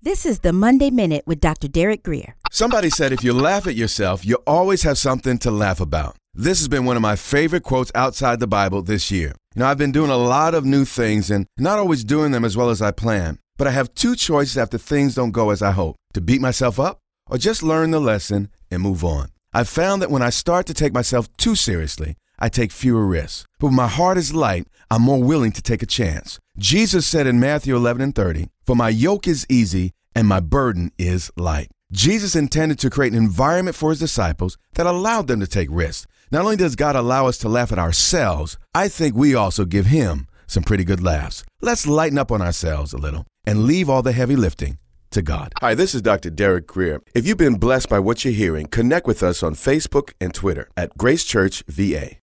This is the Monday Minute with Dr. Derek Grier. Somebody said if you laugh at yourself, you always have something to laugh about. This has been one of my favorite quotes outside the Bible this year. I've been doing a lot of new things and not always doing them as well as I plan. But I have two choices after things don't go as I hope: to beat myself up or just learn the lesson and move on. I've found that when I start to take myself too seriously, I take fewer risks. But when my heart is light, I'm more willing to take a chance. Jesus said in Matthew 11:30, "For my yoke is easy and my burden is light." Jesus intended to create an environment for his disciples that allowed them to take risks. Not only does God allow us to laugh at ourselves, I think we also give him some pretty good laughs. Let's lighten up on ourselves a little and leave all the heavy lifting to God. Hi, this is Dr. Derek Grier. If you've been blessed by what you're hearing, connect with us on Facebook and Twitter at Grace Church VA.